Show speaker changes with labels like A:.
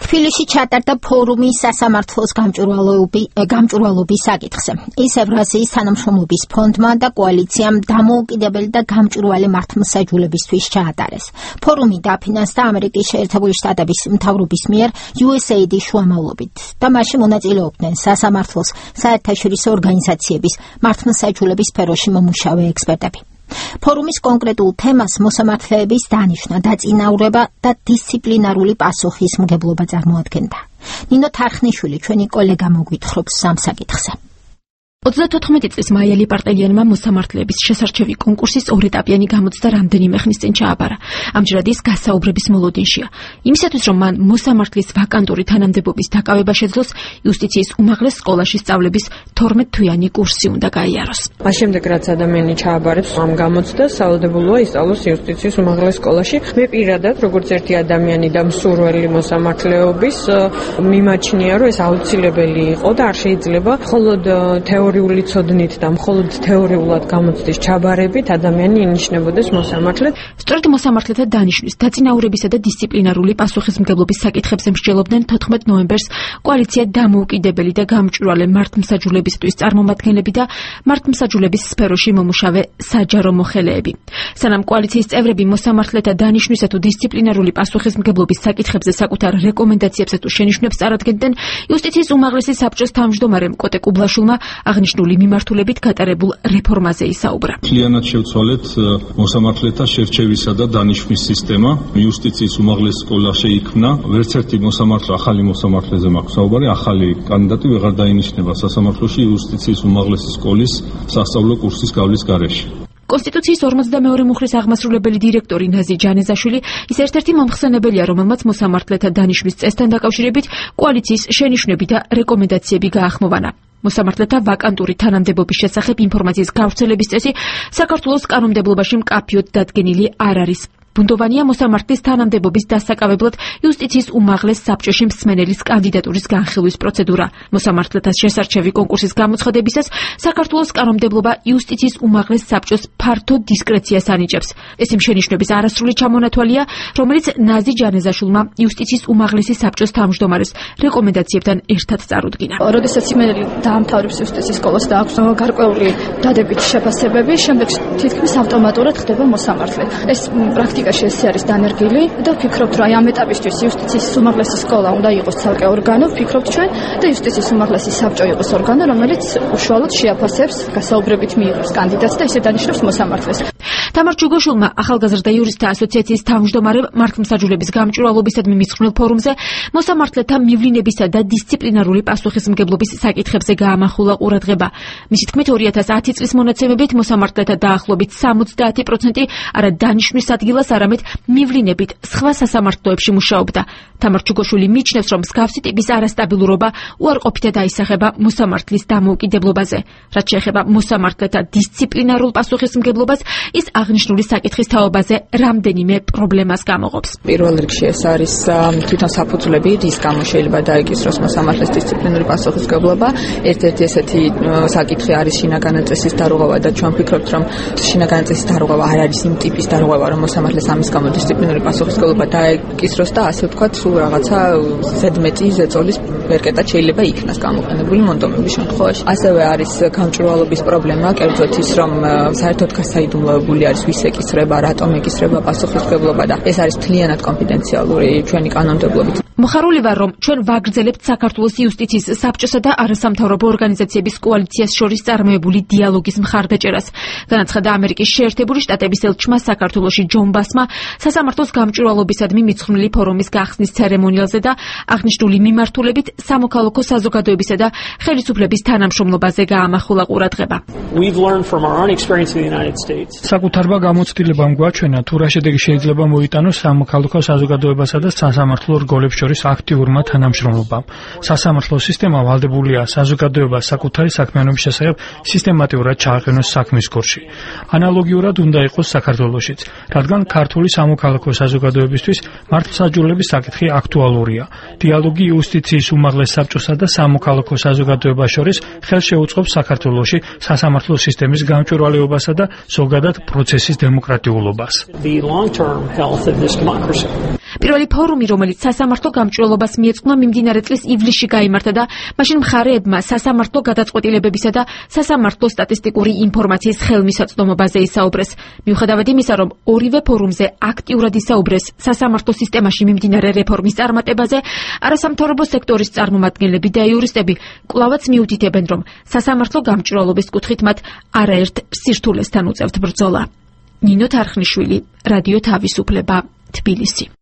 A: თბილისში ჩატარდა ფორუმი სასამართლოს გამჭვირვალობის საკითხზე. ის ევრაზიის თანამშრომლობის ფონდმა და კოალიციამ დამოუკიდებელი და გამჭვირვალე მართლმსაჯულებისთვის ჩაატარეს. ფორუმი დაფინანსდა ამერიკის შეერთებული შტატების მთავრობის მიერ USAID-ის შუამავლობით და მასში მონაწილეობდნენ სასამართლოს საერთაშორისო ორგანიზაციების მართლმსაჯულების სფეროში მომუშავე ექსპერტები. ფორუმის კონკრეტულ თემას მოსამართლეების დანიშვნა, დაწინაურება და დისციპლინარული პასუხისმგებლობა წარმოადგენდა. ნინო თარხნიშვილი, ჩვენი კოლეგა მოგვითხრობს ამ საკითხზე.
B: 34 წლის მაია ლიპარტელიანმა მოსამართლეების შესარჩევი კონკურსის ორეტაპიანი გამოცდა რამდენიმე ხნის წინ ჩააბარა. ამჯერად ის გასაუბრების მოლოდინშია. იმისათვის, რომ მან მოსამართლის ვაკანტური თანამდებობის დაკავება შეძლოს, იუსტიციის უმაღლეს სკოლაში სწავლების 12 თვიანი კურსი უნდა გაიაროს.
C: მას შემდეგ, რაც ადამიანი ჩააბარებს ამ გამოცდას, სავალდებულოა ისწავლოს იუსტიციის უმაღლეს სკოლაში. მე პირადად, როგორც ერთი ადამიანი და მსურველი მოსამართლეობის, მიმაჩნია, რომ ეს აუცილებელი იყო და არ შეიძლება მხოლოდ თეორიული ცოდნით და მხოლოდ თეორიულად გამოცდის ჩაბარებით ადამიანი ინიშნებოდეს მოსამართლედ.
B: სწორედ მოსამართლეთა დანიშვნის, დაწინაურებისა და დისციპლინარული პასუხისმგებლობის საკითხებზე მსჯელობდნენ 14 ნოემბერს კოალიცია დამოუკიდებელი და გამჭვირვალე მართლმსაჯულებისთვის წარმომადგენლები და მართლმსაჯულების სფეროში მომუშავე საჯარო მოხელეები. სანამ კოალიციის წევრები მოსამართლეთა დანიშვნისა თუ დისციპლინარული პასუხისმგებლობის საკითხებზე საკუთარ რეკომენდაციებს თუ შენიშვნებს წარადგენდნენ, იუსტიციის უმაღლესი საბჭოს თავმჯდომარემ კოტე კუბლაშვილმა აღნიშნული მიმართულებით გატარებულ რეფორმაზე ისაუბრა.
D: Მთლიანად შევცვალეთ მოსამართლეთა შერჩევისა და დანიშვნის სისტემა. იუსტიციის უმაღლეს სკოლა შეიქმნა. ვერც ერთი ახალი მოსამართლეზე მაქვს საუბარი, ახალი კანდიდატი ვეღარ დაინიშნება სასამართლოში იუსტიციის უმაღლესი სკოლის სასწავლო კურსის გავლის გარეშე.
B: კონსტიტუციის 42 მუხლის აღმასრულებელი დირექტორი ნაზი ჯანეზაშვილი ის ერთ-ერთი მომხსენებელია, რომელმაც მოსამართლეთა დანიშვნის წესთან დაკავშირებით კოალიციის შენიშვნები და რეკომენდაციები გაახმოვანა. მოსამართლეთა ვაკანტური თანამდებობის შესახებ ინფორმაციის გავრცელების წესი საქართველოს კანონმდებლობაში მკაფიოდ დადგენილი არ არის. ბუნდოვანია მოსამართლის თანამდებობის დასაკავებლად იუსტიციის უმაღლეს საბჭოში მსმენელის კანდიდატურის განხილვის პროცედურა. მოსამართლეთა შესარჩევი კონკურსის გამოცხადებისას საქართველოს კანონმდებლობა იუსტიციის უმაღლეს საბჭოს ფართო დისკრეციას ანიჭებს. ეს იმ შენიშვნების არასრული ჩამონათვალია, რომელიც ნაზი ჯანეზაშვილმა იუსტიციის უმაღლესი საბჭოს თავმჯდომარეს რეკომენდაციებთან ერთად წარუდგინა.
E: როდესაც იმენელი დაამთავრებს იუსტიციის სკოლას და აქვს გარკვეული დადებითი შეფასებები, შემდეგ თითქმის ავტომატურად ხდება მოსამართლე. ეს პრაქტიკაში ეს არის დანერგილი და ვფიქრობთ, რომ ამ ეტაპისთვის იუსტიციის უმაღლესი სკოლა უნდა იყოს ცალკე ორგანო, ვფიქრობთ ჩვენ და იუსტიციის უმაღლესი საბჭო იყოს ორგანო, რომელიც უშუალოდ შეაფასებს გასაუბრებით მიიღებს კანდიდატს და ისე დანიშნავს მოსამართლეს.
B: თამარ ჯუგოშვილმა ახალგაზრდა იურისტთა ასოციაციის თავმჯდომარე მართლმსაჯულების გამჭვირვალობისადმი მიძღვნილ ფორუმზე მოსამართლეთა მივლინებისა და დისციპლინარული პასუხისმგებლობის საკითხებზე გაამახვილა ყურადღება. მისი თქმით 2010 წლის მონაცემებით მოსამართლეთა დაახლოებით 70% არა დანიშვნის ადგილას, არამედ მივლინებით სხვა სასამართლოებში მუშაობდა. თამარ ჯუგოშვილი მიჩნევს, რომ მსგავსი ტიპის არასტაბილურობა უარყოფითად აისახება მოსამართლის დამოუკიდებლობაზე. რაც შეეხება მოსამართლეთა დისციპლინარულ პასუხისმგებლობას, ის აღნიშნული საკითხის თაობაზე რამდენიმე პრობლემას გამოყოფს.
C: პირველ რიგში ეს არის თვითონ საფუძვლები, რის გამო შეიძლება დაეკისროს მოსამართლეს დისციპლინური პასუხისმგებლობა. ერთ-ერთი ესეთი საკითხი არის შინაგანი წესის დარღვევა და ჩვენ ვფიქრობთ, რომ შინაგანი წესის დარღვევა არ არის იმ ტიპის დარღვევა, რომ მოსამართლეს ამის გამო დისციპლინური პასუხისმგებლობა დაეკისროს და ასე ვთქვათ, სულ რაღაცა ზედმეტი ზეწოლის ვერკეტად შეიძლება იქნას გამოყენებული მონდომების შემთხვევაში. ასევე არის გამჭვირვალობის პრობლემა, კერძოდ ის, რომ საერთოდ გასაიდუმლოებული არის ვის ეკისრება, რატომ ეკისრება პასუხისმგებლობა და ეს არის მთლიანად კონფიდენციალური ჩვენი კანონმდებლობით.
B: მოხარული ვარ, რომ ჩვენ ვაგრძელებთ საქართველოს იუსტიციის საბჭოსა და არასამთავრობო ორგანიზაციების კოალიციას შორის წარმოებული დიალოგის მხარდაჭერას. განაცხადა ამერიკის შეერთებული შტატების ელჩმა საქართველოში ჯონ ბასმა სასამართლოს გამჭვირვალობისადმი მიძღვნილი ფორუმის გახსნის ცერემონიალზე და აღნიშნული მიმართულებით სამოქალაქო საზოგადოებისა და ხელისუფლების თანამშრომლობაზე გაამახვილა ყურადღება.
F: საკუთარმა გამოცდილებამ გვაჩვენა, თუ რა შედეგი შეიძლება მოიტანოს სამოქალაქო საზოგადოებასა და სასამართლო რგოლებს შორის აქტიურმა თანამშრომლობამ. სასამართლო სისტემა ვალდებულია საზოგადოებას საკუთარი საქმიანობის შესახებ სისტემატიურად ჩააყენოს საქმის გულში. ანალოგიურად უნდა იყოს საქართველოშიც, რადგან ქართული სამოქალაქო საზოგადოებისთვის მართლმსაჯულების საკითხი აქტუალურია. დიალოგი იუსტიციის უმაღლეს საბჭოსა და სამოქალაქო საზოგადოებას შორის ხელშეუწყობს საქართველოში სასამართლო სისტემის გამჭვირვალეობასა და ზოგადად პროცესის დემოკრატიულობას.
B: პირველი ფორუმი, რომელიც სასამართლო გამჭვირვალობას მიეძღვნა, მიმდინარე წლის ივლისში გაიმართა და მაშინ მხარეებმა სასამართლო გადაწყვეტილებებისა და სასამართლო სტატისტიკური ინფორმაციის ხელმისაწვდომობაზე ისაუბრეს. მიუხედავად იმისა, რომ ორივე ფორუმზე აქტიურად ისაუბრეს სასამართლო სისტემაში მიმდინარე რეფორმის წარმატებაზე, არასამთავრობო სექტორის წარმომადგენლები და იურისტები კვლავაც მიუთითებენ, რომ სასამართლო გამჭვირვალობის კუთხით მათ არაერთ სირთულესთან უწევთ ბრძოლა. ნინო თარხნიშვილი, რადიო თავისუფლება, თბილისი.